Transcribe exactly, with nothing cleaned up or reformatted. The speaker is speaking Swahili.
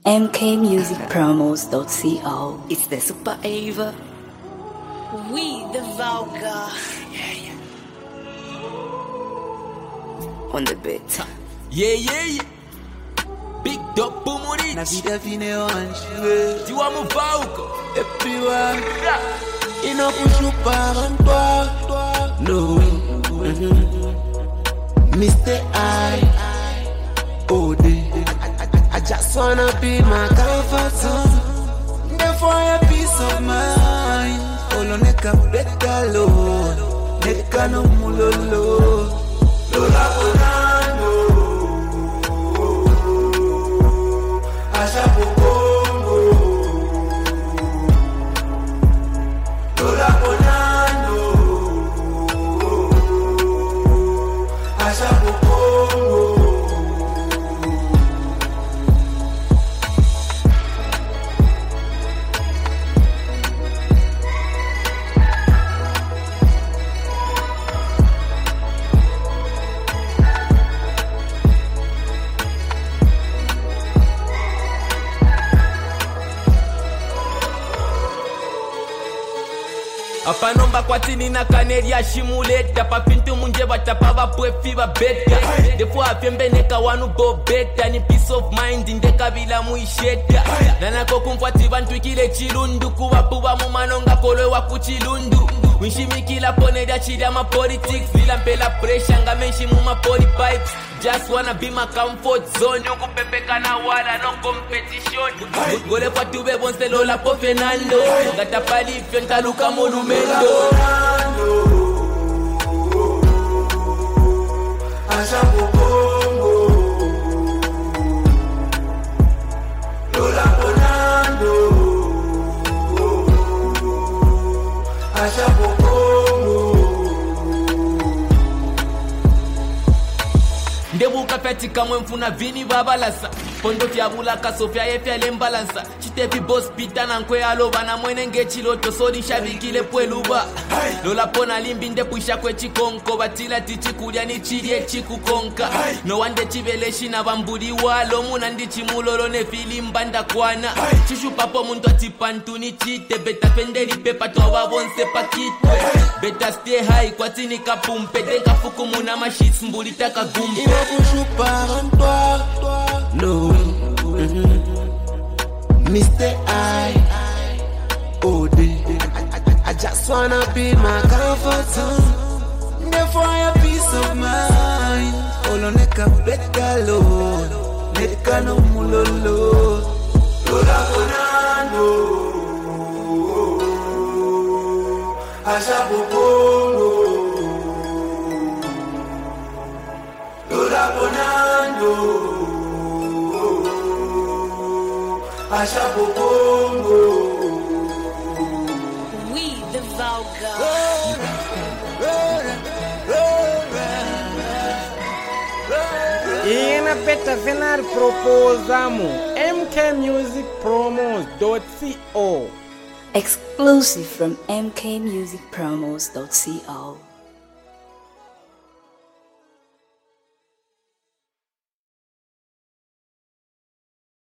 M K Music Promos dot co. It's the Super Ava. We the Vulgar. Yeah, yeah. On the beat. Yeah, yeah, yeah. Big dog Pumuri. Na vida vine onde Tu amo Vulgar. everyone inakushupa toi no mm-hmm. Mister I oh day I just wanna be my comfort zone. Therefore a peace of mind. Olo neka better Lord. Neka no mulolo. Lola Bonando. Asha Pokongo. Lola Bonando. Asha Pokongo. Apa nomba kwatini na kaneri ya shimuleta. Pa pintu munje batapa vapwefi va beta. Defo apyembeneka wanu bo beta. Ni peace of mind indeka vila muisheta. Nanako kumfwati bantu kile chilundu. Kuwapuwa mumanonga kolwe wa kuchilundu. Winshimikila poneri ya chili ama politics. Vila mpela pressure nga menshi muma poly pipes. Just wanna be my comfort zone. Yuku pepeka na wala no competition. Gole kwa tube bonse lola po Fernando. Gata pali fienta luka monumento. Asha Pokongo. Lola Bonando. Asha Pokongo. Ndebuka katika mfuna vini babalasa. Pondo fyabula kasofya yefya lembalansa. Chitepi boss pita na nkwe aloba na mwene ngechiloto sodi shabikile pweluba. Lola pona limbi ndepwisha kwe chikonko. Batila tichi kulya ni chilye chikukonka. No wande chiveleshi na bambuli walo. Muna ndichi mulolo ne filimba ndakwana. Chishu papo muntu atipantu ni chite. Beta pendeli pepa towa bonse pakitwe. Beta stay high kwa tini kapumpe. Denka fuku muna mashits mbuli taka gumpe. Inakushupa toi no mm-hmm. Mister I oh day I just wanna be my comfort zone. Therefore a peace of mind. Olo neka better Lord. Neka no mulolo. Lola Bonando. Asha Pokongo. Lola Bonando. Asha Pokongo. We the Vulgar. Ina peta venar proposamo M K Music Promos dot co. Exclusive from M K Music Promos dot co.